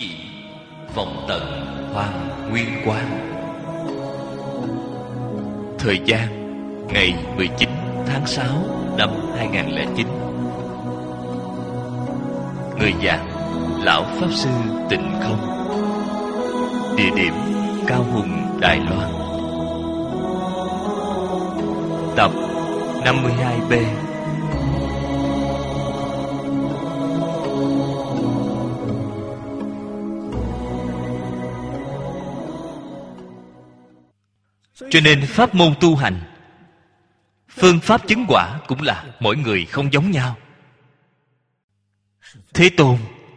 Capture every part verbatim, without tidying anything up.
chỉ vọng tận Hoàng Nguyên Quang. Thời gian ngày mười chín tháng sáu năm hai nghìn lẻ chín. Người giảng Lão Pháp Sư Tịnh Không. Địa điểm Cao Hùng, Đài Loan. Tập năm mươi hai B. Cho nên pháp môn tu hành, phương pháp chứng quả cũng là mỗi người không giống nhau. Thế Tôn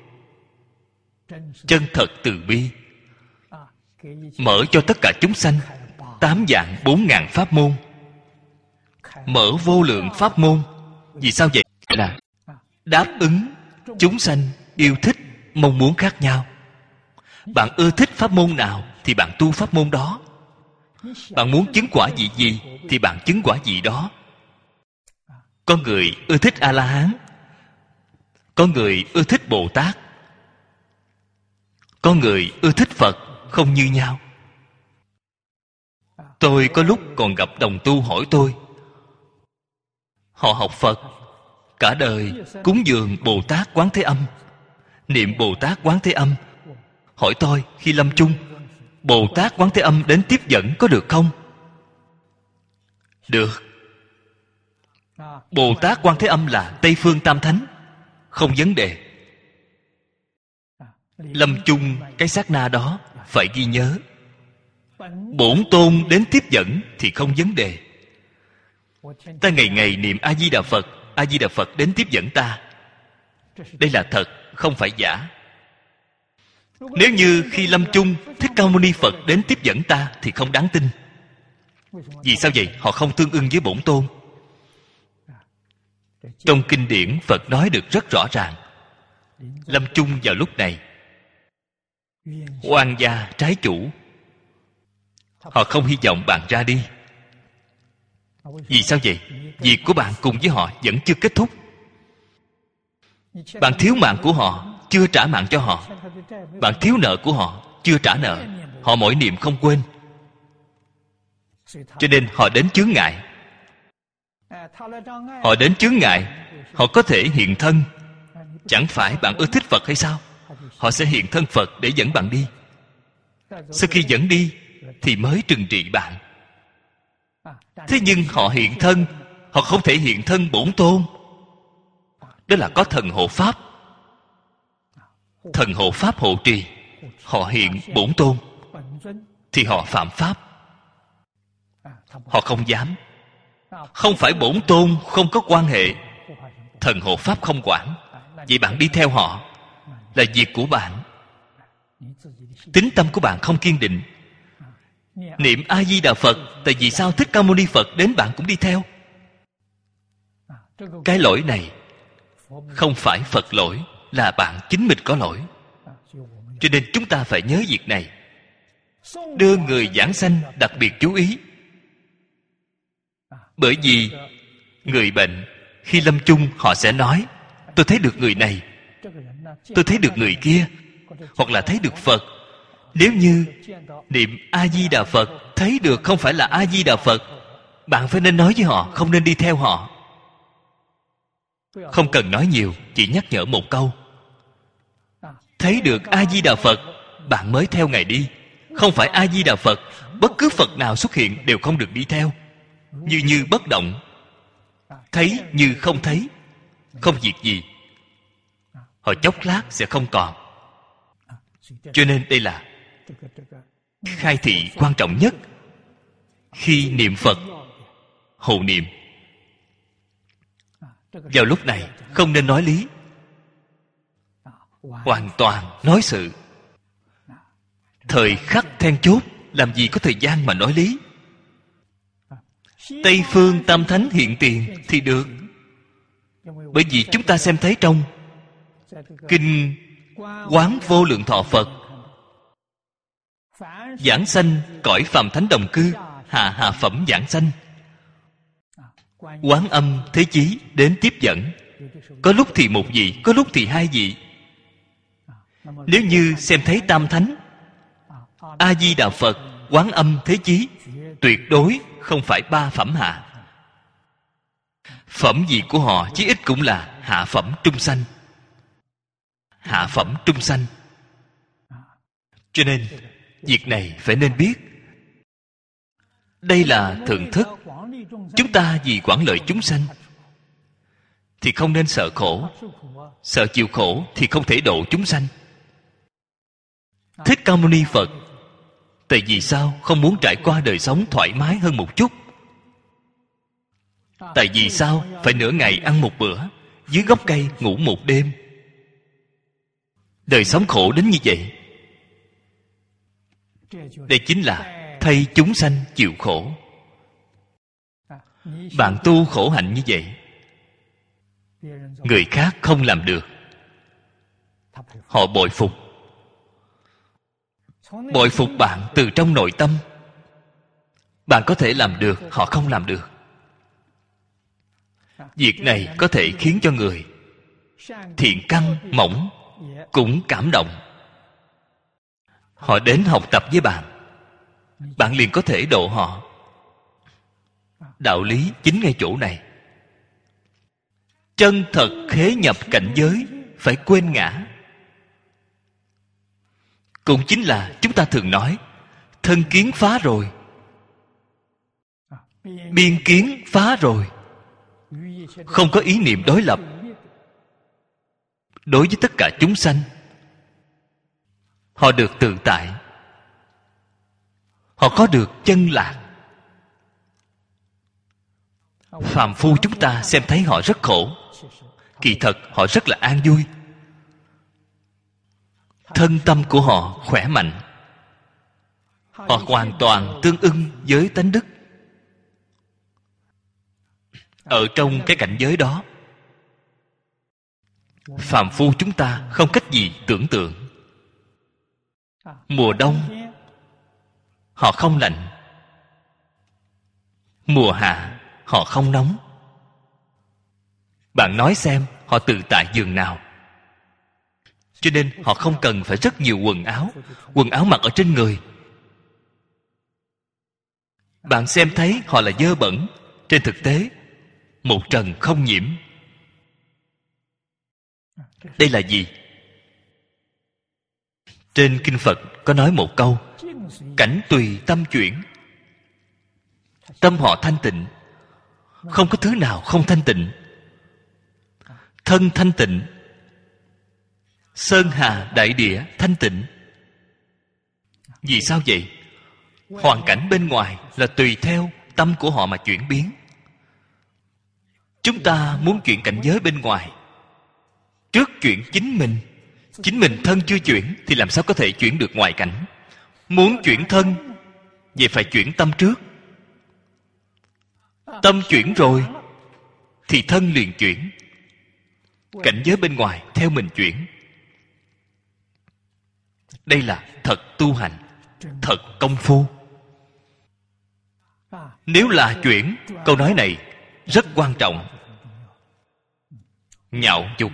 chân thật từ bi, mở cho tất cả chúng sanh tám vạn bốn ngàn pháp môn, mở vô lượng pháp môn. Vì sao vậy? Là đáp ứng chúng sanh yêu thích, mong muốn khác nhau. Bạn ưa thích pháp môn nào thì bạn tu pháp môn đó. Bạn muốn chứng quả gì gì thì bạn chứng quả gì đó. Có người ưa thích A-la-hán, có người ưa thích Bồ Tát, có người ưa thích Phật, không như nhau. Tôi có lúc còn gặp đồng tu hỏi tôi, họ học Phật cả đời cúng dường Bồ Tát Quán Thế Âm, niệm Bồ Tát Quán Thế Âm. Hỏi tôi khi lâm chung, Bồ Tát Quán Thế Âm đến tiếp dẫn có được không? Được. Bồ Tát Quán Thế Âm là Tây Phương Tam Thánh, không vấn đề. Lâm chung cái sát na đó phải ghi nhớ, Bổn Tôn đến tiếp dẫn thì không vấn đề. Ta ngày ngày niệm A-di-đà Phật, A-di-đà Phật đến tiếp dẫn ta. Đây là thật, không phải giả. Nếu như khi lâm chung Thích Ca Mâu Ni Phật đến tiếp dẫn ta thì không đáng tin. Vì sao vậy? Họ không tương ưng với Bổn Tôn. Trong kinh điển Phật nói được rất rõ ràng. Lâm chung vào lúc này, oan gia trái chủ, họ không hy vọng bạn ra đi. Vì sao vậy? Việc của bạn cùng với họ vẫn chưa kết thúc. Bạn thiếu mạng của họ, chưa trả mạng cho họ. Bạn thiếu nợ của họ, chưa trả nợ. Họ mỗi niệm không quên. Cho nên họ đến chướng ngại. Họ đến chướng ngại, họ có thể hiện thân. Chẳng phải bạn ưa thích Phật hay sao? Họ sẽ hiện thân Phật để dẫn bạn đi. Sau khi dẫn đi thì mới trừng trị bạn. Thế nhưng họ hiện thân, họ không thể hiện thân Bổn Tôn. Đó là có thần hộ pháp. Thần hộ pháp hộ trì, họ hiện Bổn Tôn thì họ phạm pháp. Họ không dám. Không phải Bổn Tôn không có quan hệ, thần hộ pháp không quản. Vậy bạn đi theo họ là việc của bạn. Tín tâm của bạn không kiên định. Niệm A-di-đà Phật, tại vì sao Thích Ca Mâu Ni Phật đến bạn cũng đi theo? Cái lỗi này không phải Phật lỗi, là bạn chính mình có lỗi. Cho nên chúng ta phải nhớ việc này. Đưa người giảng sanh đặc biệt chú ý. Bởi vì người bệnh khi lâm chung họ sẽ nói, tôi thấy được người này, tôi thấy được người kia, hoặc là thấy được Phật. Nếu như niệm A-di-đà Phật thấy được không phải là A-di-đà Phật, bạn phải nên nói với họ, không nên đi theo họ. Không cần nói nhiều, chỉ nhắc nhở một câu. Thấy được A-di-đà Phật, bạn mới theo Ngài đi. Không phải A-di-đà Phật, bất cứ Phật nào xuất hiện đều không được đi theo. Như như bất động, thấy như không thấy, không việc gì. Họ chốc lát sẽ không còn. Cho nên đây là khai thị quan trọng nhất. Khi niệm Phật, hộ niệm. Vào lúc này không nên nói lý, hoàn toàn nói sự. Thời khắc then chốt, làm gì có thời gian mà nói lý. Tây Phương Tam Thánh hiện tiền thì được. Bởi vì chúng ta xem thấy trong Kinh Quán Vô Lượng Thọ Phật, giảng sanh cõi phàm thánh đồng cư, hạ hạ phẩm giảng sanh, Quán Âm Thế Chí đến tiếp dẫn. Có lúc thì một vị, có lúc thì hai vị. Nếu như xem thấy Tam Thánh, A Di Đà Phật, Quán Âm Thế Chí, tuyệt đối không phải ba phẩm hạ. Phẩm vị của họ chí ít cũng là hạ phẩm trung sanh. Hạ phẩm trung sanh. Cho nên việc này phải nên biết. Đây là thượng thức. Chúng ta vì quản lợi chúng sanh thì không nên sợ khổ. Sợ chịu khổ thì không thể độ chúng sanh. Thích Ca Mâu Ni Phật, tại vì sao không muốn trải qua đời sống thoải mái hơn một chút? Tại vì sao phải nửa ngày ăn một bữa, dưới gốc cây ngủ một đêm? Đời sống khổ đến như vậy. Đây chính là thay chúng sanh chịu khổ. Bạn tu khổ hạnh như vậy, người khác không làm được, họ bội phục. Bội phục bạn từ trong nội tâm. Bạn có thể làm được, họ không làm được. Việc này có thể khiến cho người thiện căn mỏng cũng cảm động. Họ đến học tập với bạn, bạn liền có thể độ họ. Đạo lý chính ngay chỗ này. Chân thật khế nhập cảnh giới, phải quên ngã. Cũng chính là chúng ta thường nói thân kiến phá rồi, biên kiến phá rồi. Không có ý niệm đối lập đối với tất cả chúng sanh. Họ được tự tại, họ có được chân lạc. Phàm phu chúng ta xem thấy họ rất khổ, kỳ thật họ rất là an vui. Thân tâm của họ khỏe mạnh, họ hoàn toàn tương ưng với tánh đức. Ở trong cái cảnh giới đó, phàm phu chúng ta không cách gì tưởng tượng. Mùa đông họ không lạnh, mùa hạ họ không nóng. Bạn nói xem họ tự tại giường nào. Cho nên họ không cần phải rất nhiều quần áo. Quần áo mặc ở trên người, bạn xem thấy họ là dơ bẩn, trên thực tế một trần không nhiễm. Đây là gì? Trên kinh Phật có nói một câu: cảnh tùy tâm chuyển. Tâm họ thanh tịnh, không có thứ nào không thanh tịnh. Thân thanh tịnh, sơn hà đại địa thanh tịnh. Vì sao vậy? Hoàn cảnh bên ngoài là tùy theo tâm của họ mà chuyển biến. Chúng ta muốn chuyển cảnh giới bên ngoài, trước chuyển chính mình. Chính mình thân chưa chuyển thì làm sao có thể chuyển được ngoại cảnh? Muốn chuyển thân, vậy phải chuyển tâm trước. Tâm chuyển rồi thì thân liền chuyển. Cảnh giới bên ngoài theo mình chuyển. Đây là thật tu hành, thật công phu. Nếu là chuyển, câu nói này rất quan trọng. Nhạo dục,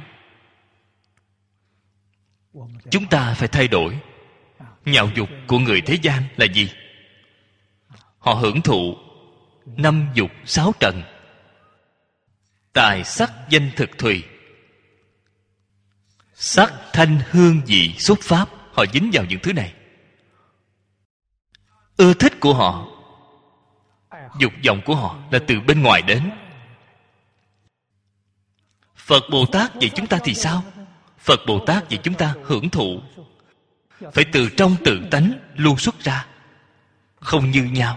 chúng ta phải thay đổi. Nhạo dục của người thế gian là gì? Họ hưởng thụ năm dục sáu trần, tài sắc danh thực thùy, sắc thanh hương vị xúc pháp. Họ dính vào những thứ này. Ưa thích của họ, dục vọng của họ là từ bên ngoài đến. Phật Bồ Tát vậy chúng ta thì sao? Phật Bồ Tát vậy chúng ta hưởng thụ, phải từ trong tự tánh lưu xuất ra, không như nhau.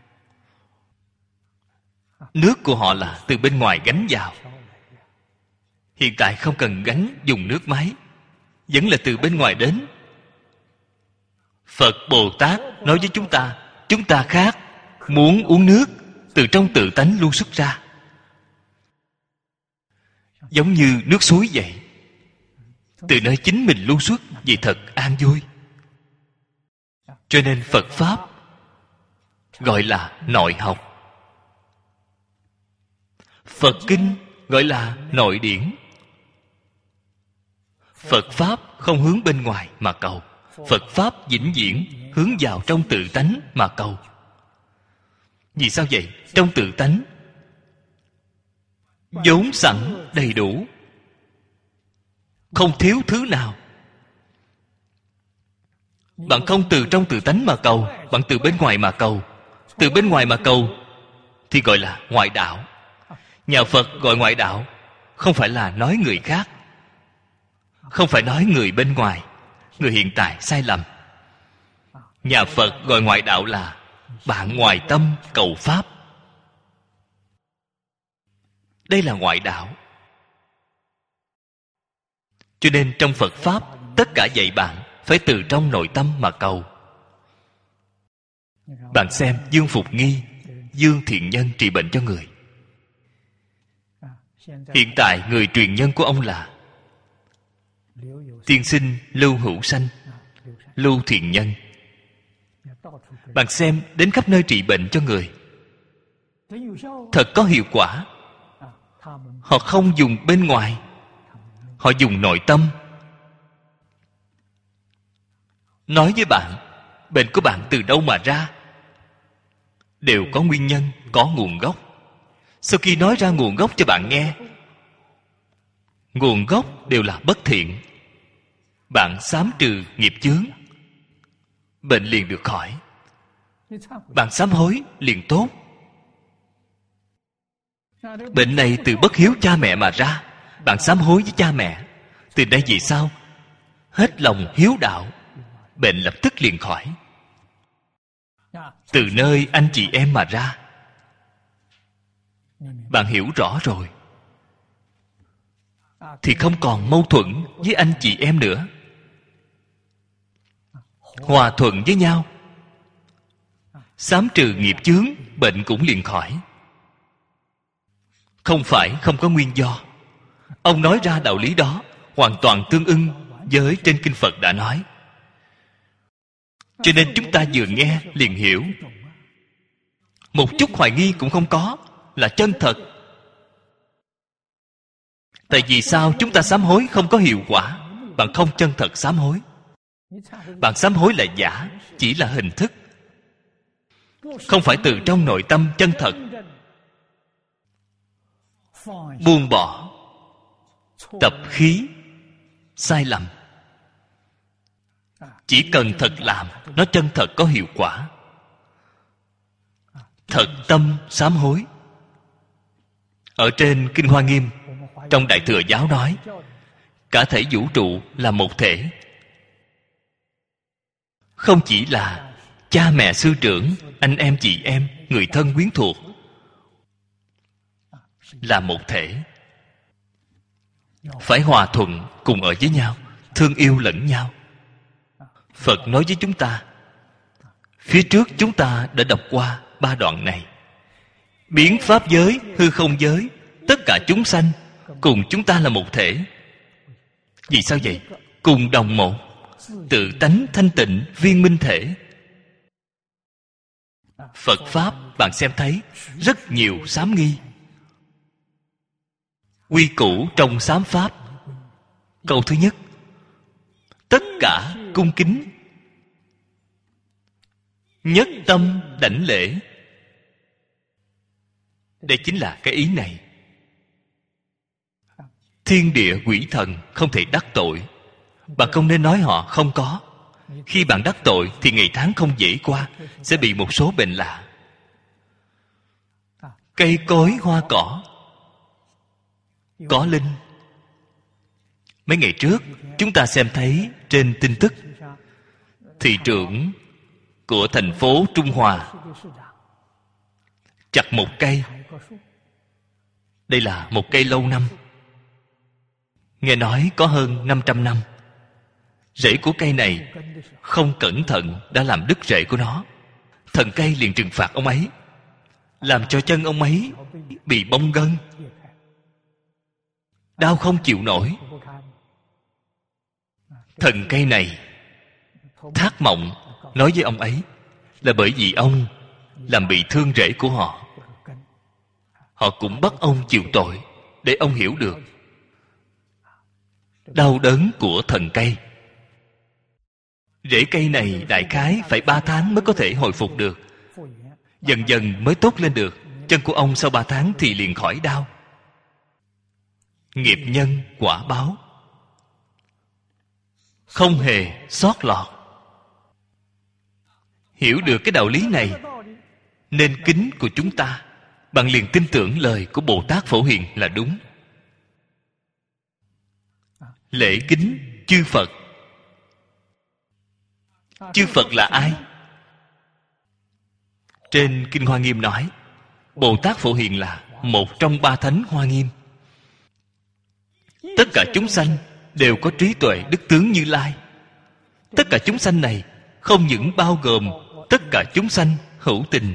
Nước của họ là từ bên ngoài gánh vào. Hiện tại không cần gánh dùng nước máy, vẫn là từ bên ngoài đến. Phật Bồ Tát nói với chúng ta, chúng ta khác, muốn uống nước từ trong tự tánh lưu xuất ra, giống như nước suối vậy, từ nơi chính mình lưu xuất, vì thật an vui. Cho nên Phật Pháp gọi là nội học, Phật Kinh gọi là nội điển. Phật Pháp không hướng bên ngoài mà cầu. Phật Pháp vĩnh viễn hướng vào trong tự tánh mà cầu. Vì sao vậy? Trong tự tánh vốn sẵn đầy đủ, không thiếu thứ nào. Bạn không từ trong tự tánh mà cầu, bạn từ bên ngoài mà cầu. Từ bên ngoài mà cầu thì gọi là ngoại đạo. Nhà Phật gọi ngoại đạo không phải là nói người khác, không phải nói người bên ngoài, người hiện tại sai lầm. Nhà Phật gọi ngoại đạo là bạn ngoài tâm cầu Pháp. Đây là ngoại đạo. Cho nên trong Phật Pháp, tất cả dạy bạn phải từ trong nội tâm mà cầu. Bạn xem Dương Phục Nghi, Dương Thiện Nhân trị bệnh cho người. Hiện tại người truyền nhân của ông là tiên sinh Lưu Hữu Sanh, Lưu Thiện Nhân. Bạn xem đến khắp nơi trị bệnh cho người, thật có hiệu quả. Họ không dùng bên ngoài, họ dùng nội tâm. Nói với bạn, bệnh của bạn từ đâu mà ra, đều có nguyên nhân, có nguồn gốc. Sau khi nói ra nguồn gốc cho bạn nghe, nguồn gốc đều là bất thiện, bạn sám trừ nghiệp chướng, bệnh liền được khỏi. Bạn sám hối liền tốt. Bệnh này từ bất hiếu cha mẹ mà ra, bạn sám hối với cha mẹ, từ đây về sau hết lòng hiếu đạo, bệnh lập tức liền khỏi. Từ nơi anh chị em mà ra, bạn hiểu rõ rồi thì không còn mâu thuẫn với anh chị em nữa, hòa thuận với nhau, sám trừ nghiệp chướng, bệnh cũng liền khỏi. Không phải không có nguyên do. Ông nói ra đạo lý đó hoàn toàn tương ưng với trên kinh Phật đã nói. Cho nên chúng ta vừa nghe liền hiểu, một chút hoài nghi cũng không có, là chân thật. Tại vì sao chúng ta sám hối không có hiệu quả? Bạn không chân thật sám hối. Bạn sám hối là giả, chỉ là hình thức, không phải từ trong nội tâm chân thật. Buông bỏ tập khí sai lầm, chỉ cần thật làm, nó chân thật có hiệu quả. Thật tâm sám hối. Ở trên Kinh Hoa Nghiêm, trong Đại Thừa Giáo nói, cả thể vũ trụ là một thể. Không chỉ là cha mẹ sư trưởng, anh em chị em, người thân quyến thuộc, là một thể. Phải hòa thuận cùng ở với nhau, thương yêu lẫn nhau. Phật nói với chúng ta, phía trước chúng ta đã đọc qua ba đoạn này. Biến pháp giới, hư không giới, tất cả chúng sanh cùng chúng ta là một thể. Vì sao vậy? Cùng đồng một, tự tánh thanh tịnh viên minh thể. Phật Pháp bạn xem thấy rất nhiều sám nghi. Quy củ trong sám Pháp, câu thứ nhất, tất cả cung kính, nhất tâm đảnh lễ. Đây chính là cái ý này. Thiên địa quỷ thần không thể đắc tội. Bạn không nên nói họ không có. Khi bạn đắc tội thì ngày tháng không dễ qua, sẽ bị một số bệnh lạ. Cây cối hoa cỏ, có linh. Mấy ngày trước chúng ta xem thấy trên tin tức, thị trưởng của thành phố Trung Hòa chặt một cây. Đây là một cây lâu năm, nghe nói có hơn năm trăm năm. Rễ của cây này không cẩn thận đã làm đứt rễ của nó. Thần cây liền trừng phạt ông ấy, làm cho chân ông ấy bị bong gân, đau không chịu nổi. Thần cây này thác mộng nói với ông ấy là bởi vì ông làm bị thương rễ của họ. Họ cũng bắt ông chịu tội để ông hiểu được đau đớn của thần cây. Rễ cây này đại khái phải ba tháng mới có thể hồi phục được, dần dần mới tốt lên được. Chân của ông sau ba tháng thì liền khỏi đau. Nghiệp nhân quả báo, không hề sót lọt. Hiểu được cái đạo lý này nên kính của chúng ta, bạn liền tin tưởng lời của Bồ Tát Phổ Hiền là đúng. Lễ kính chư Phật. Chư Phật là ai? Trên Kinh Hoa Nghiêm nói Bồ Tát Phổ Hiền là một trong ba thánh Hoa Nghiêm. Tất cả chúng sanh đều có trí tuệ đức tướng Như Lai. Tất cả chúng sanh này không những bao gồm tất cả chúng sanh hữu tình.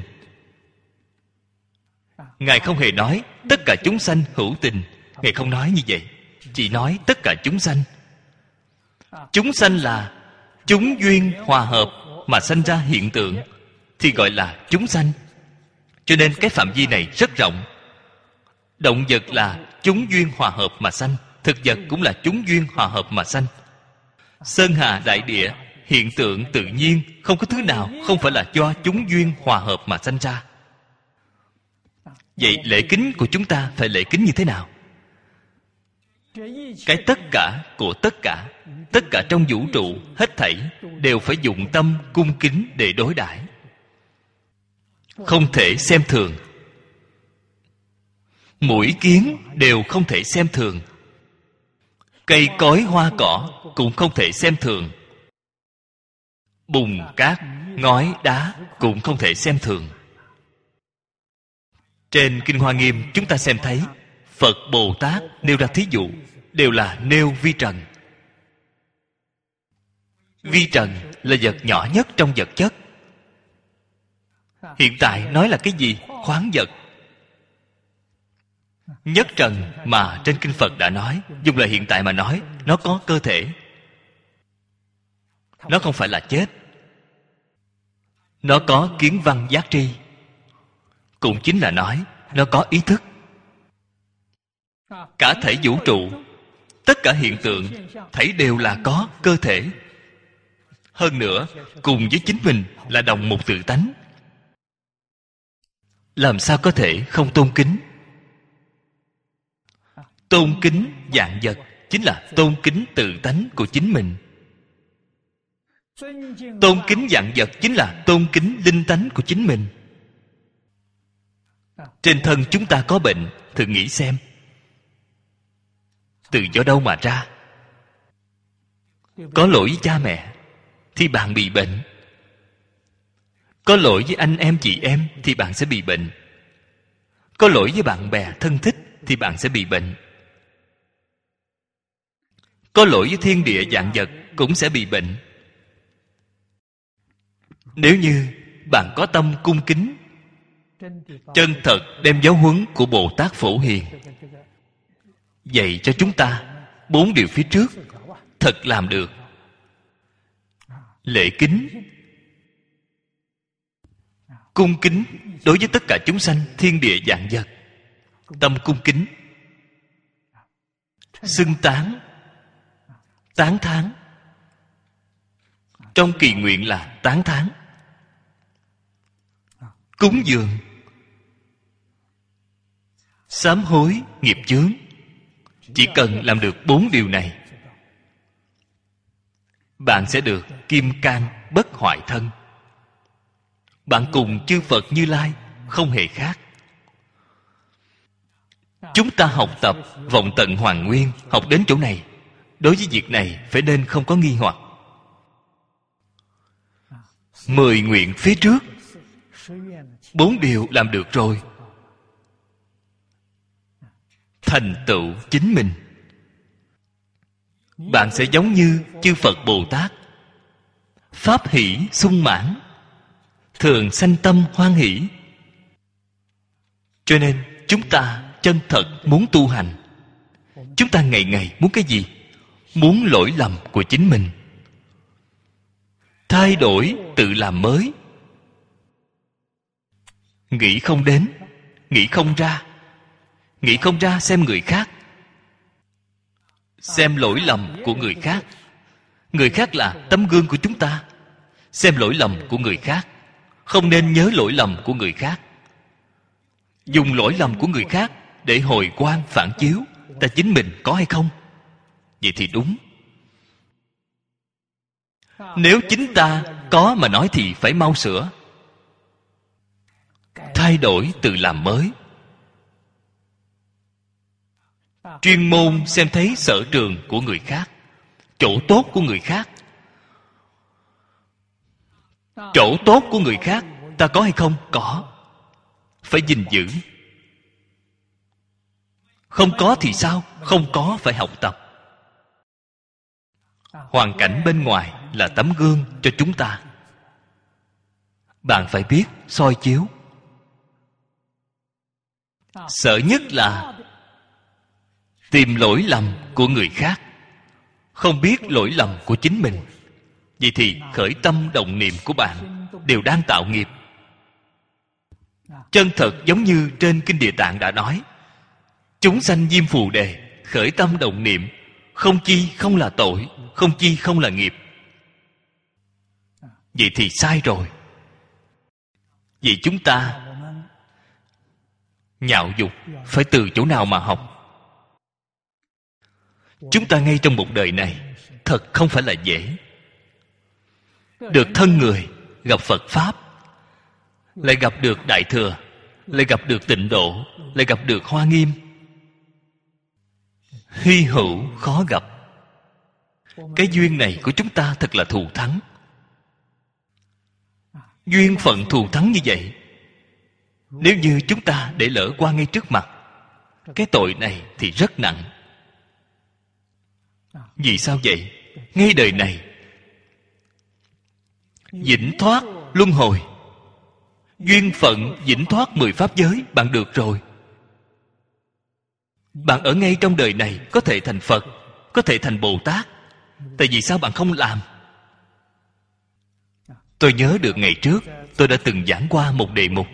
Ngài không hề nói tất cả chúng sanh hữu tình. Ngài không nói như vậy, chỉ nói tất cả chúng sanh. Chúng sanh là chúng duyên hòa hợp mà sanh ra hiện tượng thì gọi là chúng sanh. Cho nên cái phạm vi này rất rộng. Động vật là chúng duyên hòa hợp mà sanh, thực vật cũng là chúng duyên hòa hợp mà sanh. Sơn hà đại địa, hiện tượng tự nhiên, không có thứ nào không phải là do chúng duyên hòa hợp mà sanh ra. Vậy lễ kính của chúng ta phải lễ kính như thế nào? Cái tất cả của tất cả, tất cả trong vũ trụ hết thảy đều phải dụng tâm cung kính để đối đãi, không thể xem thường. Mũi kiến đều không thể xem thường. Cây cối hoa cỏ cũng không thể xem thường. Bùn cát, ngói đá cũng không thể xem thường. Trên Kinh Hoa Nghiêm chúng ta xem thấy Phật Bồ Tát nêu ra thí dụ đều là nêu vi trần. Vi trần là vật nhỏ nhất trong vật chất. Hiện tại nói là cái gì? Khoáng vật. Nhất trần mà trên Kinh Phật đã nói, dùng lời hiện tại mà nói, nó có cơ thể. Nó không phải là chết. Nó có kiến văn giác tri. Cũng chính là nói nó có ý thức. Cả thể vũ trụ, tất cả hiện tượng thảy đều là có cơ thể. Hơn nữa cùng với chính mình là đồng một tự tánh. Làm sao có thể không tôn kính? Tôn kính vạn vật chính là tôn kính tự tánh của chính mình. Tôn kính vạn vật chính là tôn kính linh tánh của chính mình. Trên thân chúng ta có bệnh, thử nghĩ xem, từ do đâu mà ra? Có lỗi với cha mẹ thì bạn bị bệnh. Có lỗi với anh em chị em thì bạn sẽ bị bệnh. Có lỗi với bạn bè thân thích thì bạn sẽ bị bệnh. Có lỗi với thiên địa vạn vật cũng sẽ bị bệnh. Nếu như bạn có tâm cung kính, chân thật đem giáo huấn của Bồ Tát Phổ Hiền dạy cho chúng ta bốn điều phía trước, thật làm được. Lễ kính, cung kính đối với tất cả chúng sanh thiên địa vạn vật. Tâm cung kính, xưng tán, tán thán. Trong kỳ nguyện là tán thán. Cúng dường, sám hối nghiệp chướng. Chỉ cần làm được bốn điều này, bạn sẽ được kim cang bất hoại thân. Bạn cùng chư Phật Như Lai không hề khác. Chúng ta học tập vọng tận Hoàng Nguyên, học đến chỗ này, đối với việc này phải nên không có nghi hoặc. Mười nguyện phía trước, bốn điều làm được rồi, thành tựu chính mình. Bạn sẽ giống như chư Phật Bồ Tát, pháp hỷ sung mãn, thường sanh tâm hoan hỷ. Cho nên chúng ta chân thật muốn tu hành. Chúng ta ngày ngày muốn cái gì? Muốn lỗi lầm của chính mình, thay đổi tự làm mới. Nghĩ không đến, nghĩ không ra, nghĩ không ra xem người khác, xem lỗi lầm của người khác. Người khác là tấm gương của chúng ta. Xem lỗi lầm của người khác, không nên nhớ lỗi lầm của người khác. Dùng lỗi lầm của người khác để hồi quang phản chiếu ta chính mình có hay không, vậy thì đúng. Nếu chính ta có mà nói thì phải mau sửa, thay đổi tự làm mới. Chuyên môn xem thấy sở trường của người khác, chỗ tốt của người khác. Chỗ tốt của người khác ta có hay không? Có. Phải gìn giữ. Không có thì sao? Không có phải học tập. Hoàn cảnh bên ngoài là tấm gương cho chúng ta. Bạn phải biết soi chiếu. Sợ nhất là tìm lỗi lầm của người khác, không biết lỗi lầm của chính mình. Vậy thì khởi tâm động niệm của bạn đều đang tạo nghiệp. Chân thật giống như trên Kinh Địa Tạng đã nói, chúng sanh diêm phù đề, khởi tâm động niệm, không chi không là tội, không chi không là nghiệp. Vậy thì sai rồi. Vậy chúng ta nhạo dục phải từ chỗ nào mà học? Chúng ta ngay trong một đời này thật không phải là dễ. Được thân người, gặp Phật Pháp, lại gặp được Đại Thừa, lại gặp được Tịnh Độ, lại gặp được Hoa Nghiêm. Hy hữu khó gặp. Cái duyên này của chúng ta thật là thù thắng. Duyên phận thù thắng như vậy, nếu như chúng ta để lỡ qua ngay trước mặt, cái tội này thì rất nặng. Vì sao vậy? Ngay đời này vĩnh thoát luân hồi, duyên phận vĩnh thoát mười pháp giới bạn được rồi. Bạn ở ngay trong đời này có thể thành Phật, có thể thành Bồ Tát. Tại vì sao bạn không làm? Tôi nhớ được ngày trước tôi đã từng giảng qua một đề mục: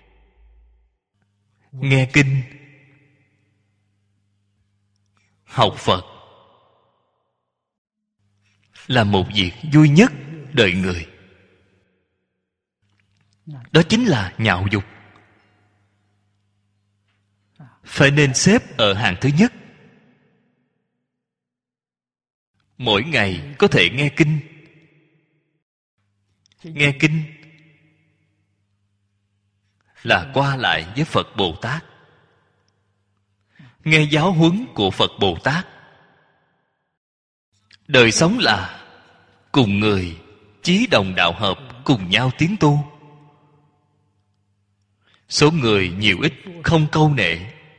nghe kinh, học Phật là một việc vui nhất đời người. Đó chính là nhạo dục. Phải nên xếp ở hàng thứ nhất. Mỗi ngày có thể nghe kinh. Nghe kinh là qua lại với Phật Bồ Tát, nghe giáo huấn của Phật Bồ Tát. Đời sống là cùng người chí đồng đạo hợp, cùng nhau tiến tu. Số người nhiều ít không câu nệ.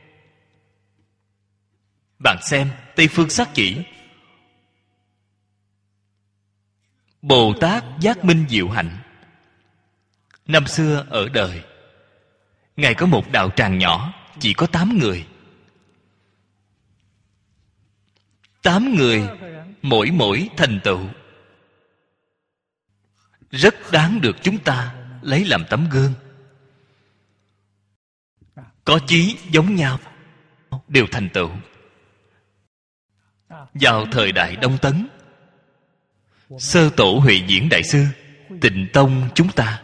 Bạn xem Tây Phương Sắc Chỉ, Bồ Tát Giác Minh Diệu Hạnh. Năm xưa ở đời, Ngài có một đạo tràng nhỏ, chỉ có tám người. Tám người, mỗi mỗi thành tựu, rất đáng được chúng ta lấy làm tấm gương. Có chí giống nhau, đều thành tựu. Vào thời đại Đông Tấn, Sơ Tổ Huệ Diễn Đại Sư, Tịnh Tông chúng ta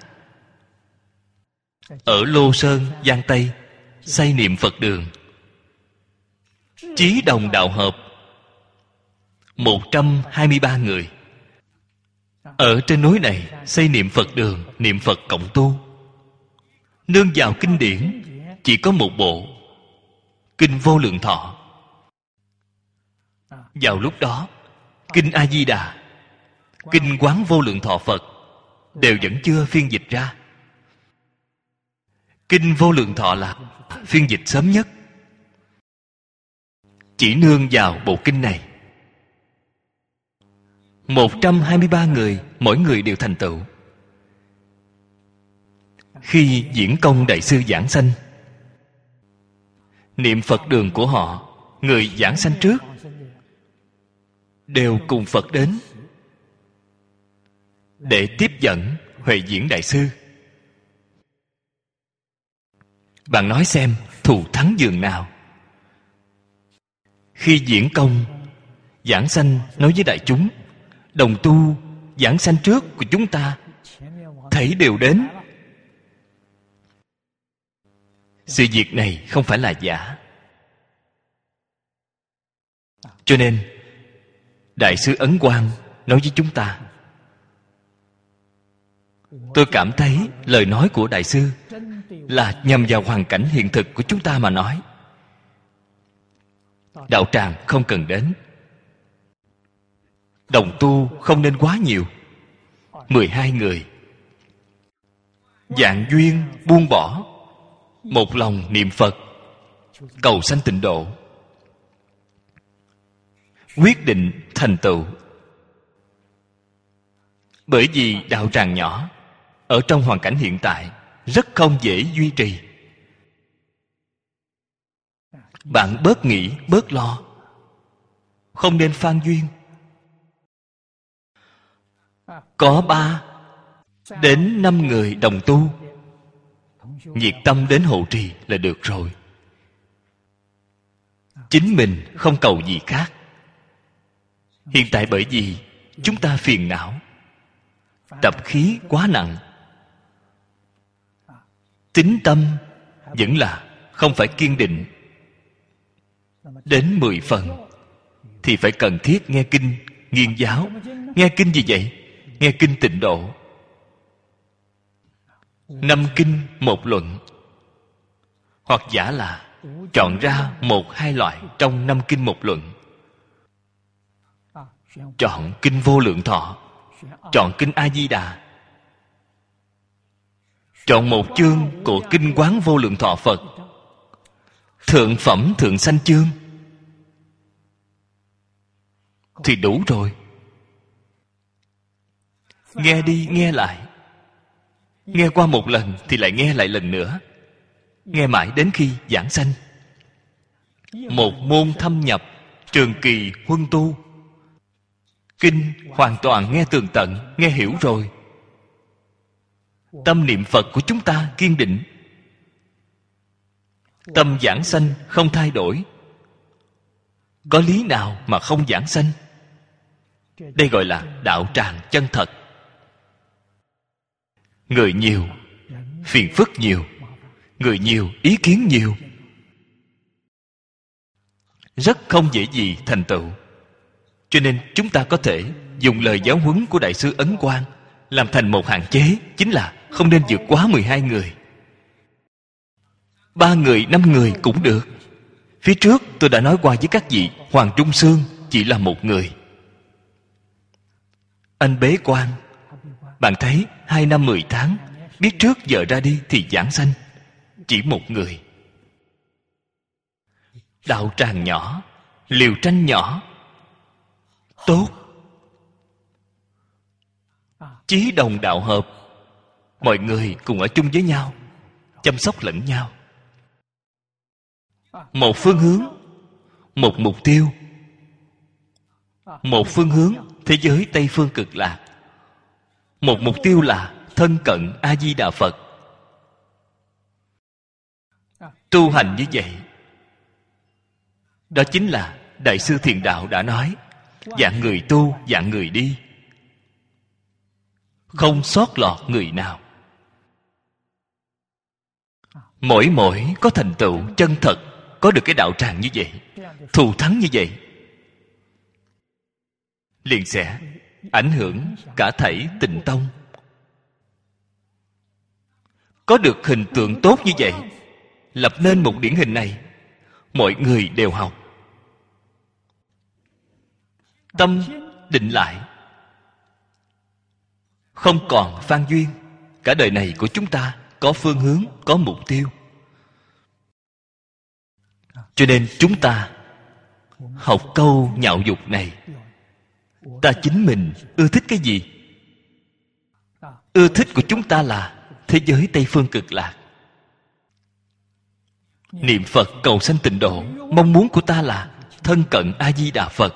ở Lô Sơn, Giang Tây xây niệm Phật đường. Chí đồng đạo hợp một trăm hai mươi ba người. Ở trên núi này xây niệm Phật đường, niệm Phật cộng tu. Nương vào kinh điển chỉ có một bộ Kinh Vô Lượng Thọ. Vào lúc đó, Kinh A Di Đà, Kinh Quán Vô Lượng Thọ Phật đều vẫn chưa phiên dịch ra. Kinh Vô Lượng Thọ là phiên dịch sớm nhất. Chỉ nương vào bộ kinh này, một trăm hai mươi ba người, mỗi người đều thành tựu. Khi Diễn Công Đại Sư giảng sanh, niệm Phật đường của họ, người giảng sanh trước đều cùng Phật đến để tiếp dẫn Huệ Diễn Đại Sư. Bạn nói xem thù thắng dường nào. Khi Diễn Công giảng sanh nói với đại chúng, đồng tu giảng sanh trước của chúng ta thảy đều đến. Sự việc này không phải là giả. Cho nên Đại sư Ấn Quang nói với chúng ta, tôi cảm thấy lời nói của Đại sư là nhằm vào hoàn cảnh hiện thực của chúng ta mà nói. Đạo tràng không cần đến, đồng tu không nên quá nhiều, mười hai người, dạng duyên buông bỏ, một lòng niệm Phật, cầu sanh tịnh độ, quyết định thành tựu. Bởi vì đạo tràng nhỏ, ở trong hoàn cảnh hiện tại rất không dễ duy trì. Bạn bớt nghĩ, bớt lo, không nên phan duyên. Có ba đến năm người đồng tu, nhiệt tâm đến hộ trì là được rồi. Chính mình không cầu gì khác. Hiện tại bởi vì chúng ta phiền não, tập khí quá nặng, tín tâm vẫn là không phải kiên định đến mười phần, thì phải cần thiết nghe kinh nghiên giáo. Nghe kinh gì vậy? Nghe kinh tịnh độ. Năm kinh một luận, hoặc giả là chọn ra một hai loại trong năm kinh một luận. Chọn kinh Vô Lượng Thọ, chọn kinh A Di Đà, chọn một chương của kinh Quán Vô Lượng Thọ Phật, thượng phẩm thượng sanh chương, thì đủ rồi. Nghe đi nghe lại, nghe qua một lần thì lại nghe lại lần nữa, nghe mãi đến khi giảng sanh. Một môn thâm nhập, trường kỳ huân tu, kinh hoàn toàn nghe tường tận, nghe hiểu rồi. Tâm niệm Phật của chúng ta kiên định, tâm giảng sanh không thay đổi. Có lý nào mà không giảng sanh? Đây gọi là đạo tràng chân thật. Người nhiều, phiền phức nhiều. Người nhiều, ý kiến nhiều, rất không dễ gì thành tựu. Cho nên chúng ta có thể dùng lời giáo huấn của Đại sư Ấn Quang làm thành một hạn chế, chính là không nên vượt quá mười hai người. Ba người, năm người cũng được. Phía trước tôi đã nói qua với các vị, Hoàng Trung Sương chỉ là một người. Anh bế quan, bạn thấy hai năm mười tháng, biết trước giờ ra đi thì giảng sanh, chỉ một người. Đạo tràng nhỏ, liều tranh nhỏ, tốt. Chí đồng đạo hợp, mọi người cùng ở chung với nhau, chăm sóc lẫn nhau. Một phương hướng, một mục tiêu. Một phương hướng, thế giới Tây Phương Cực Lạc. Một mục tiêu là thân cận A Di Đà Phật. Tu hành như vậy, đó chính là Đại sư Thiền Đạo đã nói, dạng người tu, dạng người đi, không sót lọt người nào. Mỗi mỗi có thành tựu chân thật, có được cái đạo tràng như vậy, thù thắng như vậy, liền sẽ ảnh hưởng cả thảy Tịnh Tông. Có được hình tượng tốt như vậy, lập nên một điển hình này, mọi người đều học. Tâm định lại, không còn phan duyên. Cả đời này của chúng ta có phương hướng, có mục tiêu. Cho nên chúng ta học câu nhạo dục này, ta chính mình ưa thích cái gì? Ưa thích của chúng ta là thế giới Tây Phương Cực Lạc. Niệm Phật cầu sanh tịnh độ, mong muốn của ta là thân cận A Di Đà Phật.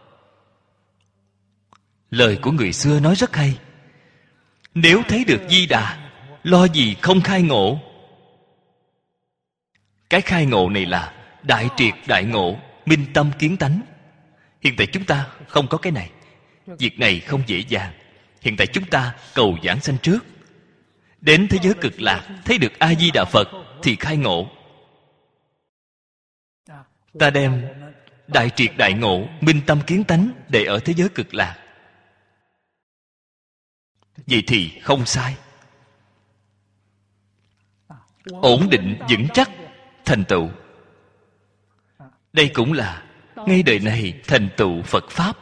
Lời của người xưa nói rất hay, nếu thấy được Di Đà, lo gì không khai ngộ. Cái khai ngộ này là đại triệt đại ngộ, minh tâm kiến tánh. Hiện tại chúng ta không có cái này. Việc này không dễ dàng. Hiện tại chúng ta cầu giảng sanh trước. Đến thế giới cực lạc, thấy được A-di-đà Phật thì khai ngộ. Ta đem đại triệt đại ngộ, minh tâm kiến tánh để ở thế giới cực lạc. Vậy thì không sai. Ổn định vững chắc thành tựu. Đây cũng là ngay đời này thành tựu Phật Pháp.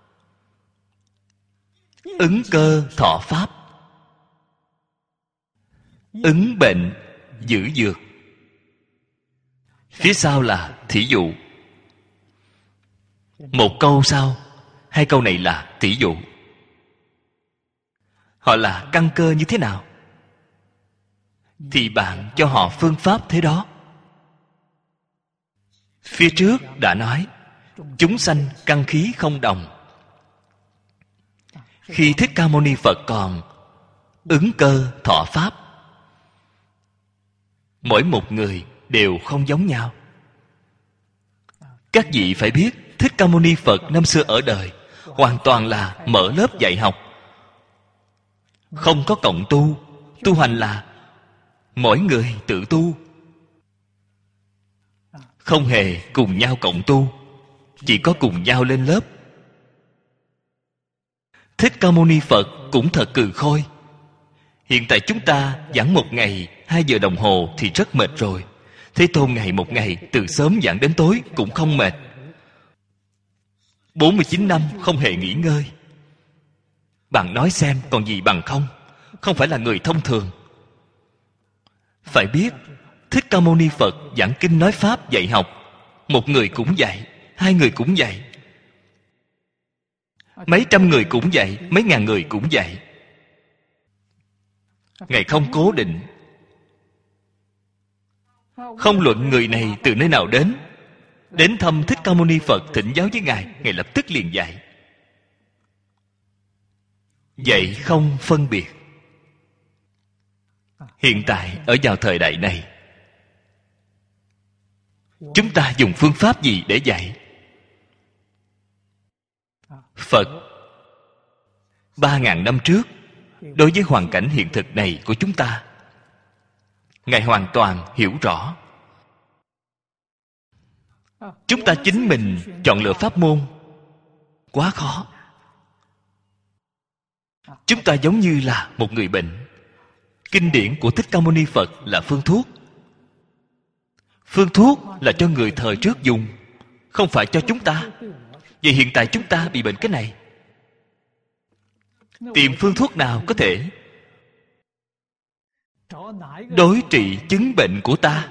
Ứng cơ thọ Pháp, ứng bệnh giữ dược. Phía sau là thí dụ. Một câu sau, hai câu này là thí dụ. Họ là căn cơ như thế nào thì bạn cho họ phương pháp thế đó. Phía trước đã nói chúng sanh căn khí không đồng. Khi Thích Ca Mâu Ni Phật còn ứng cơ thọ Pháp, mỗi một người đều không giống nhau. Các vị phải biết Thích Ca Mâu Ni Phật năm xưa ở đời hoàn toàn là mở lớp dạy học, không có cộng tu. Tu hành là mỗi người tự tu, không hề cùng nhau cộng tu, chỉ có cùng nhau lên lớp. Thích Ca Mâu Ni Phật cũng thật cừ khôi. Hiện tại chúng ta giảng một ngày hai giờ đồng hồ thì rất mệt rồi. Thế Tôn ngày một ngày từ sớm giảng đến tối cũng không mệt. Bốn mươi chín năm không hề nghỉ ngơi. Bạn nói xem còn gì bằng không? Không phải là người thông thường. Phải biết Thích Ca Mâu Ni Phật giảng kinh nói pháp dạy học, một người cũng dạy, hai người cũng dạy, mấy trăm người cũng dạy, mấy ngàn người cũng dạy. Ngài không cố định, không luận người này từ nơi nào đến. Đến thăm Thích Ca Mâu Ni Phật thỉnh giáo với Ngài, Ngài lập tức liền dạy. Dạy không phân biệt. Hiện tại ở vào thời đại này, chúng ta dùng phương pháp gì để dạy? Phật ba ngàn năm trước, đối với hoàn cảnh hiện thực này của chúng ta, Ngài hoàn toàn hiểu rõ. Chúng ta chính mình chọn lựa pháp môn quá khó. Chúng ta giống như là một người bệnh. Kinh điển của Thích Ca Mâu Ni Phật là phương thuốc. Phương thuốc là cho người thời trước dùng, không phải cho chúng ta. Vậy hiện tại chúng ta bị bệnh cái này, tìm phương thuốc nào có thể đối trị chứng bệnh của ta?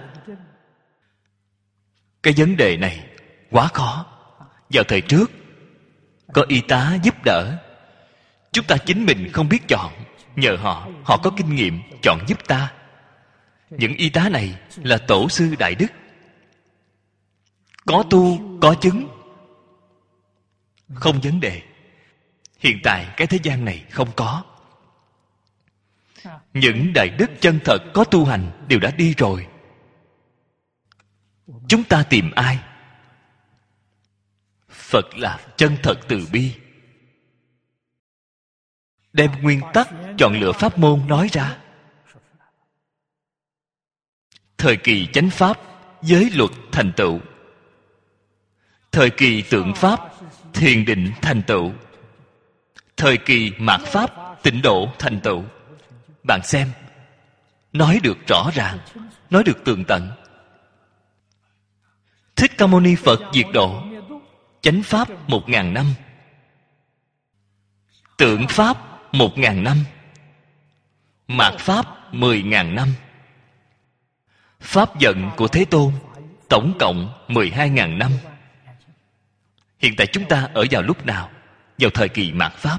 Cái vấn đề này quá khó. Vào thời trước có y tá giúp đỡ, chúng ta chính mình không biết chọn, nhờ họ, họ có kinh nghiệm chọn giúp ta. Những y tá này là tổ sư đại đức, có tu có chứng, không vấn đề. Hiện tại cái thế gian này không có. Những đại đức chân thật có tu hành đều đã đi rồi. Chúng ta tìm ai? Phật là chân thật từ bi, đem nguyên tắc chọn lựa pháp môn nói ra. Thời kỳ chánh pháp, giới luật thành tựu. Thời kỳ tượng pháp, thiền định thành tựu. Thời kỳ mạt pháp, tịnh độ thành tựu. Bạn xem, nói được rõ ràng, nói được tường tận. Thích Ca Mâu Ni Phật diệt độ, chánh pháp một ngàn năm, tượng pháp một ngàn năm, mạt pháp mười ngàn năm. Pháp giận của Thế Tôn tổng cộng mười hai ngàn năm. Hiện tại chúng ta ở vào lúc nào? Vào thời kỳ mạt pháp.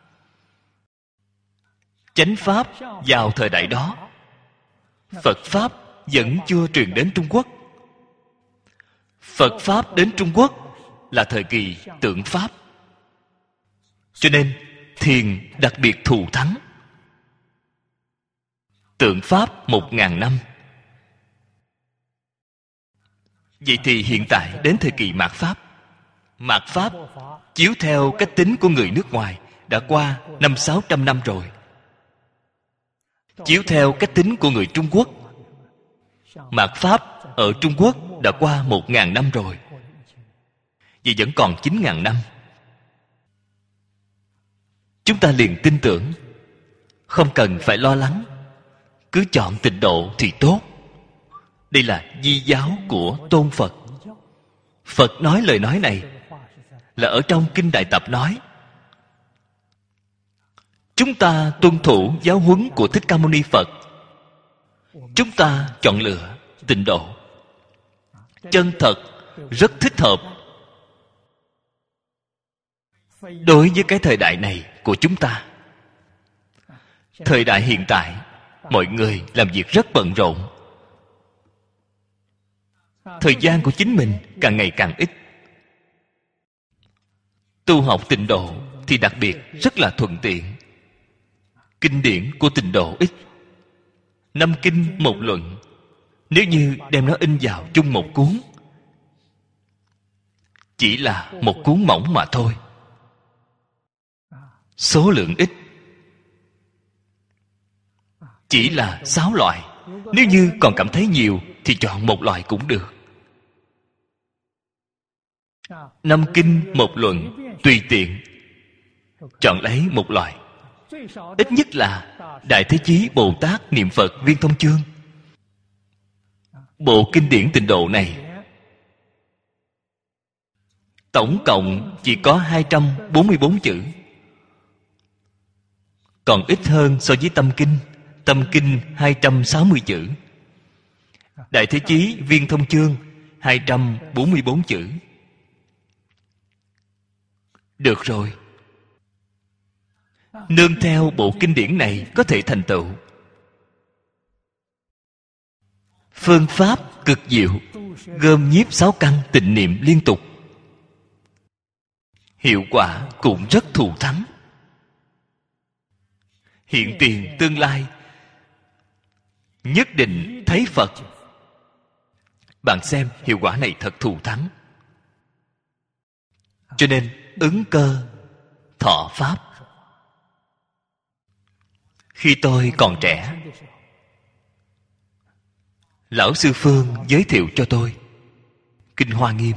Chánh pháp vào thời đại đó, Phật pháp vẫn chưa truyền đến Trung Quốc. Phật pháp đến Trung Quốc là thời kỳ tượng pháp. Cho nên thiền đặc biệt thù thắng. Tượng pháp một ngàn năm. Vậy thì hiện tại đến thời kỳ mạt pháp. mạt Pháp chiếu theo cách tính của người nước ngoài đã qua năm sáu trăm năm rồi. Chiếu theo cách tính của người Trung Quốc, mạt Pháp ở Trung Quốc đã qua một ngàn năm rồi. Vì vẫn còn chín ngàn năm. Chúng ta liền tin tưởng, không cần phải lo lắng, cứ chọn tịnh độ thì tốt. Đây là di giáo của Tôn Phật. Phật nói lời nói này là ở trong Kinh Đại Tập nói. Chúng ta tuân thủ giáo huấn của Thích Ca Mâu Ni Phật. Chúng ta chọn lựa tịnh độ. Chân thật, rất thích hợp đối với cái thời đại này của chúng ta. Thời đại hiện tại, mọi người làm việc rất bận rộn. Thời gian của chính mình càng ngày càng ít. Tu học tịnh độ thì đặc biệt rất là thuận tiện. Kinh điển của tịnh độ ít. Năm kinh một luận, nếu như đem nó in vào chung một cuốn, chỉ là một cuốn mỏng mà thôi. Số lượng ít, chỉ là sáu loại. Nếu như còn cảm thấy nhiều thì chọn một loại cũng được. Năm kinh một luận, tùy tiện chọn lấy một loại. Ít nhất là Đại Thế Chí Bồ Tát Niệm Phật Viên Thông Chương. Bộ kinh điển tịnh độ này tổng cộng chỉ có hai trăm bốn mươi bốn chữ, còn ít hơn so với Tâm Kinh. Tâm Kinh hai trăm sáu mươi chữ, Đại Thế Chí Viên Thông Chương hai trăm bốn mươi bốn chữ. Được rồi, nương theo bộ kinh điển này có thể thành tựu. Phương pháp cực diệu, gom nhiếp sáu căn tịnh niệm liên tục, hiệu quả cũng rất thù thắng. Hiện tiền tương lai nhất định thấy Phật. Bạn xem hiệu quả này thật thù thắng. Cho nên ứng cơ thọ pháp. Khi tôi còn trẻ, lão sư Phương giới thiệu cho tôi Kinh Hoa Nghiêm.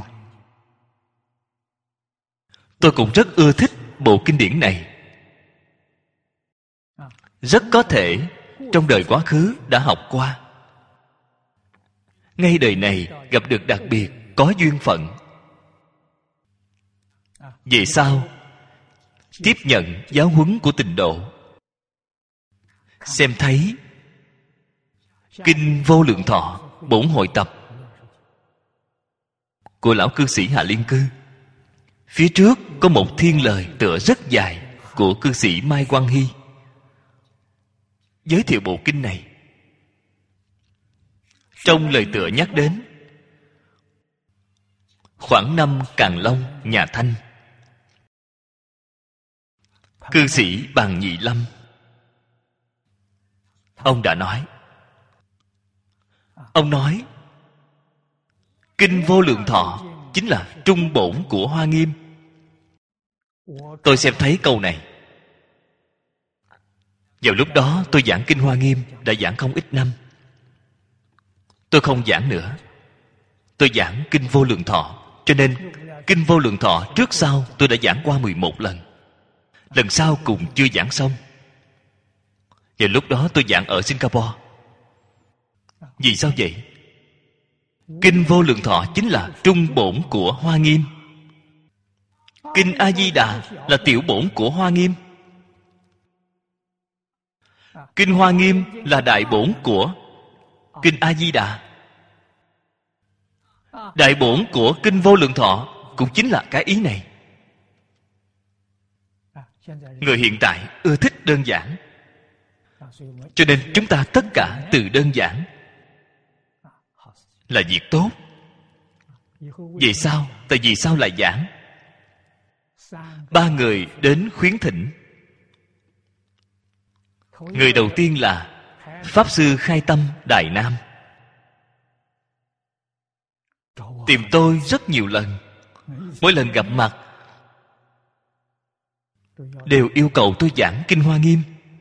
Tôi cũng rất ưa thích bộ kinh điển này. Rất có thể trong đời quá khứ đã học qua, ngay đời này gặp được đặc biệt có duyên phận. Về sau tiếp nhận giáo huấn của tịnh độ, xem thấy Kinh Vô Lượng Thọ Bổn Hội Tập của lão cư sĩ Hạ Liên Cư. Phía trước có một thiên lời tựa rất dài của cư sĩ Mai Quang Hy giới thiệu bộ kinh này. Trong lời tựa nhắc đến khoảng năm Càn Long nhà Thanh, cư sĩ Bàn Nhị Lâm, ông đã nói ông nói Kinh Vô Lượng Thọ chính là trung bổn của Hoa Nghiêm. Tôi xem thấy câu này. Vào lúc đó tôi giảng Kinh Hoa Nghiêm đã giảng không ít năm. Tôi không giảng nữa, tôi giảng Kinh Vô Lượng Thọ. Cho nên Kinh Vô Lượng Thọ trước sau tôi đã giảng qua mười một lần. Lần sau cùng chưa giảng xong. Vào lúc đó tôi giảng ở Singapore. Vì sao vậy? Kinh Vô Lượng Thọ chính là trung bổn của Hoa Nghiêm. Kinh A Di Đà là tiểu bổn của Hoa Nghiêm. Kinh Hoa Nghiêm là đại bổn của Kinh A Di Đà. Đại bổn của Kinh Vô Lượng Thọ cũng chính là cái ý này. Người hiện tại ưa thích đơn giản, cho nên chúng ta tất cả từ đơn giản là việc tốt. Vì sao? Tại vì sao lại giảng? Ba người đến khuyến thỉnh. Người đầu tiên là Pháp Sư Khai Tâm Đài Nam. Tìm tôi rất nhiều lần, Mỗi lần gặp mặt đều yêu cầu tôi giảng Kinh Hoa Nghiêm.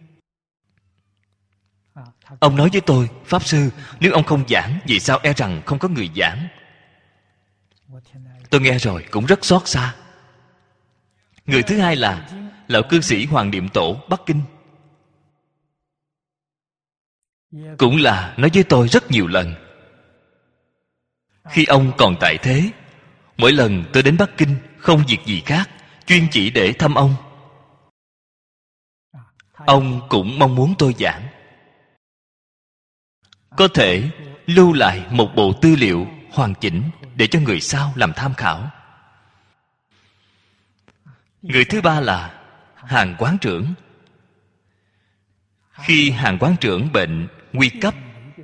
Ông nói với tôi: Pháp Sư, nếu ông không giảng, vì sao e rằng không có người giảng? Tôi nghe rồi cũng rất xót xa. Người thứ hai là Lão Cư Sĩ Hoàng Niệm Tổ Bắc Kinh, cũng là nói với tôi rất nhiều lần. Khi ông còn tại thế, mỗi lần tôi đến Bắc Kinh không việc gì khác, chuyên chỉ để thăm ông. Ông cũng mong muốn tôi giảng, có thể lưu lại một bộ tư liệu hoàn chỉnh để cho người sau làm tham khảo. Người thứ ba là Hàn Quán Trưởng. Khi Hàn Quán Trưởng bệnh nguy cấp,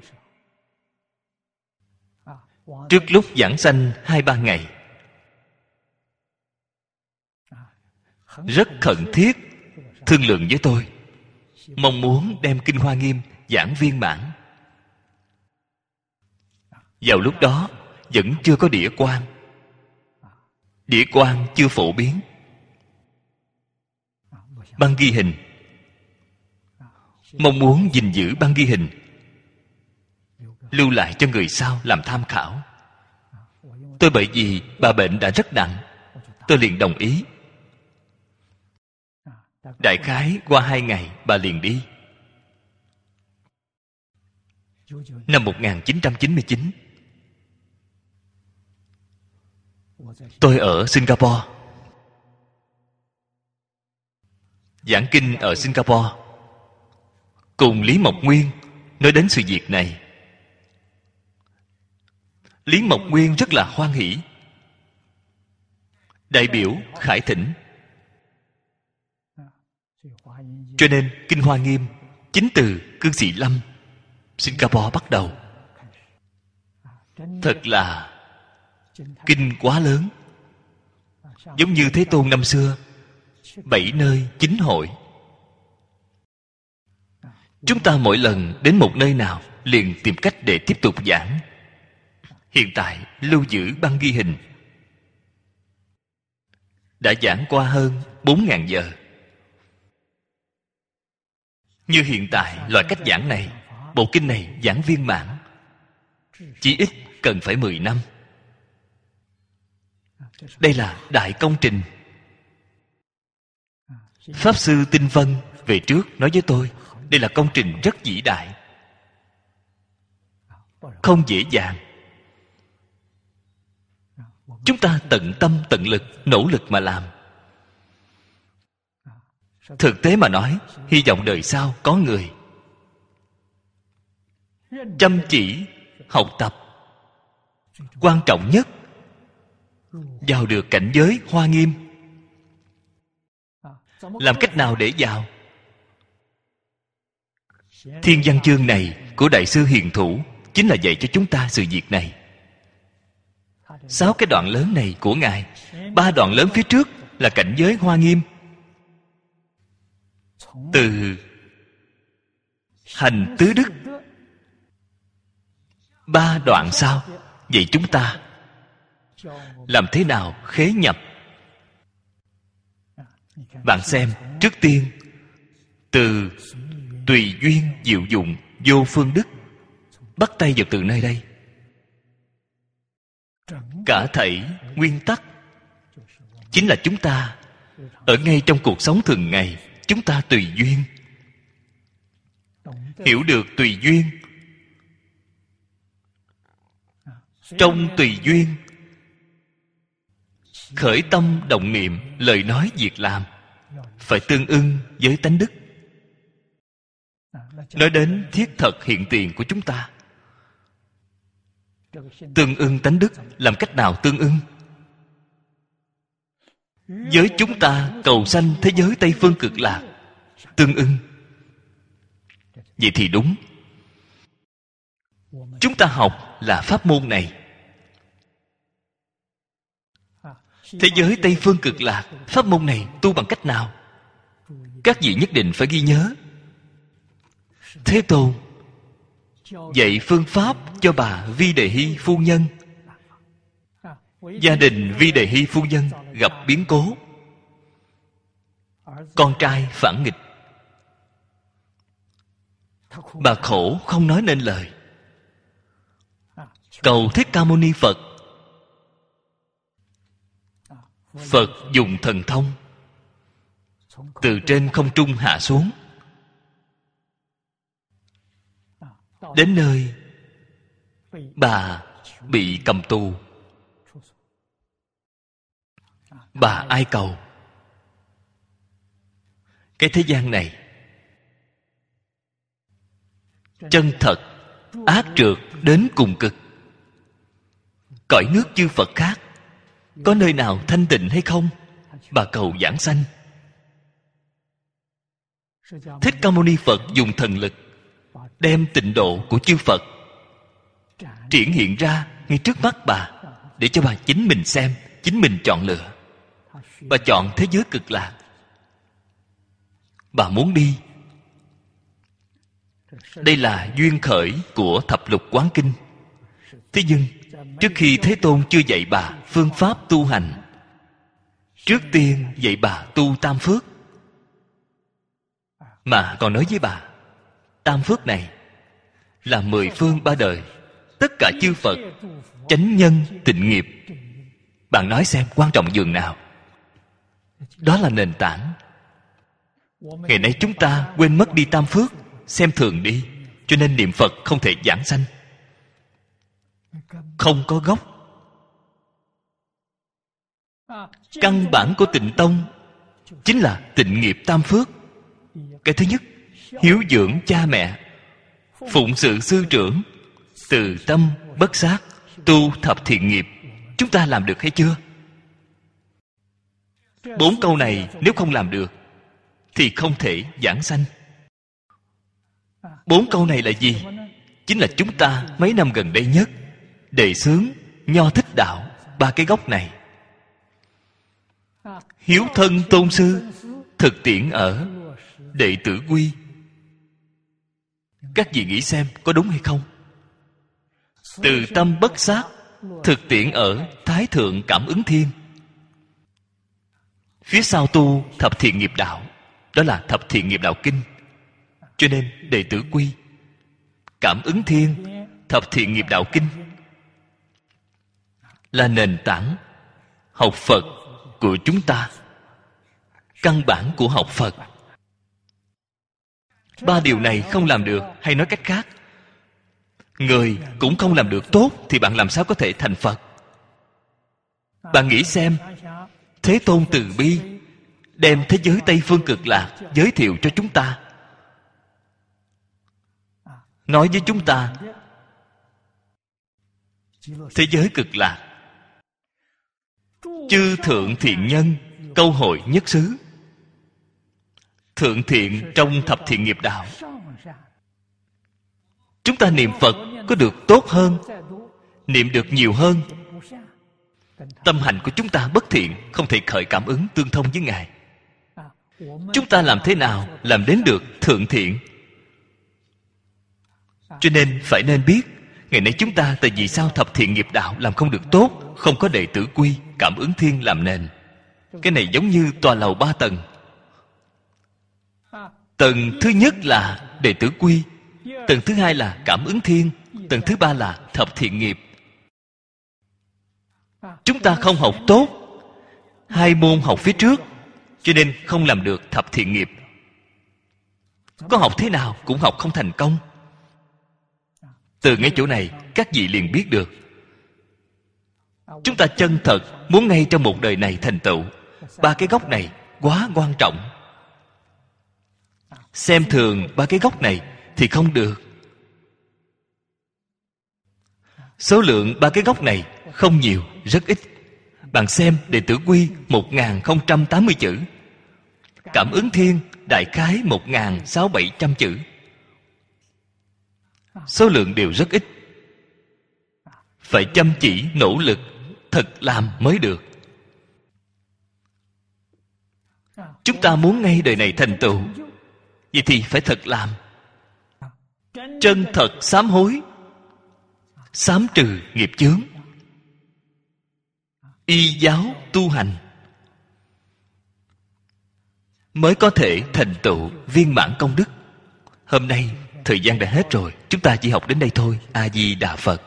trước lúc giảng sanh hai ba ngày, rất khẩn thiết thương lượng với tôi, mong muốn đem Kinh Hoa Nghiêm giảng viên mãn. Vào lúc đó vẫn chưa có đĩa quang, đĩa quang chưa phổ biến. Băng ghi hình, mong muốn gìn giữ băng ghi hình, lưu lại cho người sau làm tham khảo. Tôi bởi vì bà bệnh đã rất nặng, tôi liền đồng ý. Đại khái qua hai ngày bà liền đi. Năm một nghìn chín trăm chín mươi chín, tôi ở Singapore, giảng kinh ở Singapore, cùng Lý Mộc Nguyên nói đến sự việc này. Lý Mộc Nguyên rất là hoan hỷ, đại biểu khải thỉnh. Cho nên Kinh Hoa Nghiêm chính từ Cư Sĩ Lâm, Singapore bắt đầu. Thật là kinh quá lớn, giống như Thế Tôn năm xưa, bảy nơi chín hội. Chúng ta mỗi lần đến một nơi nào liền tìm cách để tiếp tục giảng. Hiện tại lưu giữ băng ghi hình, đã giảng qua hơn bốn ngàn giờ. Như hiện tại loại cách giảng này, bộ kinh này giảng viên mãn, chỉ ít cần phải mười năm. Đây là đại công trình. Pháp Sư Tinh Vân về trước nói với tôi, đây là công trình rất vĩ đại, không dễ dàng. Chúng ta tận tâm tận lực nỗ lực mà làm. Thực tế mà nói, hy vọng đời sau có người chăm chỉ học tập. Quan trọng nhất, vào được cảnh giới Hoa Nghiêm. Làm cách nào để vào? Thiên Văn Chương này của Đại sư Hiền Thủ chính là dạy cho chúng ta sự việc này. Sáu cái đoạn lớn này của Ngài, ba đoạn lớn phía trước là cảnh giới Hoa Nghiêm. Từ hành tứ đức, ba đoạn sau vậy chúng ta làm thế nào khế nhập. Bạn xem, trước tiên từ tùy duyên diệu dụng vô phương đức, bắt tay vào từ nơi đây. Cả thảy nguyên tắc chính là chúng ta ở ngay trong cuộc sống thường ngày. Chúng ta tùy duyên, hiểu được tùy duyên. Trong tùy duyên khởi tâm động niệm, lời nói việc làm phải tương ưng với tánh đức. Nói đến thiết thật hiện tiền của chúng ta, tương ưng tánh đức, làm cách nào tương ưng? Với chúng ta cầu sanh thế giới Tây Phương Cực Lạc, tương ưng. Vậy thì đúng. Chúng ta học là pháp môn này. Thế giới Tây Phương Cực Lạc, pháp môn này tu bằng cách nào? Các vị nhất định phải ghi nhớ. Thế Tôn dạy phương pháp cho bà Vi Đề Hy phu nhân. Gia đình Vi Đề Hy phu nhân gặp biến cố, con trai phản nghịch. Bà khổ không nói nên lời, cầu Thích Ca Mâu Ni Phật. Phật dùng thần thông từ trên không trung hạ xuống, đến nơi bà bị cầm tù. Bà ai cầu? Cái thế gian này chân thật ác trượt đến cùng cực. Cõi nước chư Phật khác có nơi nào thanh tịnh hay không? Bà cầu giảng sanh. Thích Ca Mâu Ni Phật dùng thần lực đem tịnh độ của chư Phật triển hiện ra ngay trước mắt bà, để cho bà chính mình xem, chính mình chọn lựa. Bà chọn thế giới cực lạc. Bà muốn đi. Đây là duyên khởi của Thập Lục Quán Kinh. Thế nhưng trước khi Thế Tôn chưa dạy bà phương pháp tu hành, trước tiên dạy bà tu tam phước, mà còn nói với bà tam phước này là mười phương ba đời tất cả chư Phật chánh nhân tịnh nghiệp. Bạn nói xem quan trọng dường nào? Đó là nền tảng. Ngày nay chúng ta quên mất đi tam phước, xem thường đi, cho nên niệm Phật không thể giảng sanh. Không có gốc. Căn bản của Tịnh Tông chính là tịnh nghiệp tam phước. Cái thứ nhất, hiếu dưỡng cha mẹ, phụng sự sư trưởng, từ tâm bất sát, tu thập thiện nghiệp. Chúng ta làm được hay chưa? Bốn câu này nếu không làm được thì không thể giảng sanh. Bốn câu này là gì? Chính là chúng ta mấy năm gần đây nhất đề xướng Nho Thích Đạo. Ba cái gốc này: hiếu thân tôn sư, thực tiễn ở đệ tử quy. Các vị nghĩ xem có đúng hay không? Từ tâm bất sát, thực tiễn ở Thái Thượng Cảm Ứng Thiên. Phía sau tu thập thiện nghiệp đạo, đó là thập thiện nghiệp đạo kinh. Cho nên đệ tử quy, Cảm Ứng Thiên, thập thiện nghiệp đạo kinh là nền tảng học Phật của chúng ta, căn bản của học Phật. Ba điều này không làm được, hay nói cách khác, người cũng không làm được tốt, thì bạn làm sao có thể thành Phật? Bạn nghĩ xem, Thế Tôn từ bi đem thế giới Tây Phương Cực Lạc giới thiệu cho chúng ta, nói với chúng ta thế giới Cực Lạc, chư thượng thiện nhân câu hội nhất xứ. Thượng thiện trong thập thiện nghiệp đạo. Chúng ta niệm Phật có được tốt hơn, niệm được nhiều hơn, tâm hành của chúng ta bất thiện, không thể khởi cảm ứng tương thông với Ngài. Chúng ta làm thế nào làm đến được thượng thiện? Cho nên phải nên biết, ngày nay chúng ta tại vì sao thập thiện nghiệp đạo làm không được tốt? Không có đệ tử quy, Cảm Ứng Thiên làm nền. Cái này giống như tòa lầu ba tầng. Tầng thứ nhất là đệ tử quy, tầng thứ hai là Cảm Ứng Thiên, tầng thứ ba là thập thiện nghiệp. Chúng ta không học tốt hai môn học phía trước, cho nên không làm được thập thiện nghiệp. Có học thế nào cũng học không thành công. Từ ngay chỗ này các vị liền biết được, chúng ta chân thật muốn ngay trong một đời này thành tựu, ba cái gốc này quá quan trọng. Xem thường ba cái gốc này thì không được. Số lượng ba cái gốc này không nhiều, rất ít. Bạn xem đệ tử quy một nghìn không trăm tám mươi chữ, Cảm Ứng Thiên đại khái một nghìn sáu bảy trăm chữ. Số lượng đều rất ít. Phải chăm chỉ nỗ lực thật làm mới được. Chúng ta muốn ngay đời này thành tựu, vậy thì phải thật làm. Chân thật sám hối, sám trừ nghiệp chướng. y giáo tu hành, mới có thể thành tựu viên mãn công đức. Hôm nay thời gian đã hết rồi, chúng ta chỉ học đến đây thôi. A Di Đà Phật.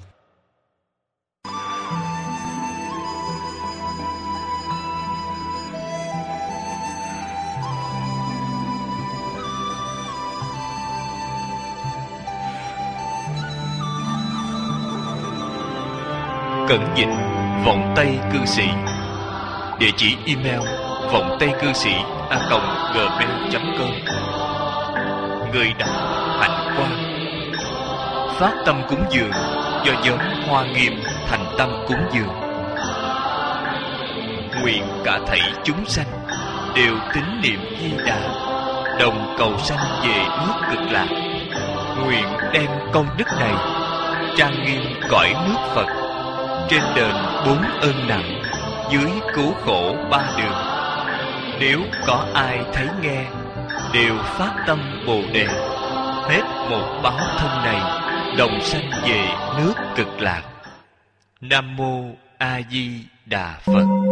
Cẩn dịch Vọng Tây Cư Sĩ. Địa chỉ email vọng tây cư sĩ a còng gmail chấm com. Người đọc Hạnh Quang. Phát tâm cúng dường do nhóm Hoa Nghiêm thành tâm cúng dường. Nguyện cả thảy chúng sanh đều tín niệm Di Đà, đồng cầu sanh về nước Cực Lạc. Nguyện đem công đức này trang nghiêm cõi nước Phật, trên đền bốn ơn nặng, dưới cứu khổ ba đường. Nếu có ai thấy nghe, đều phát tâm Bồ Đề, hết một báo thân này, đồng sanh về nước Cực Lạc. Nam Mô A Di Đà Phật.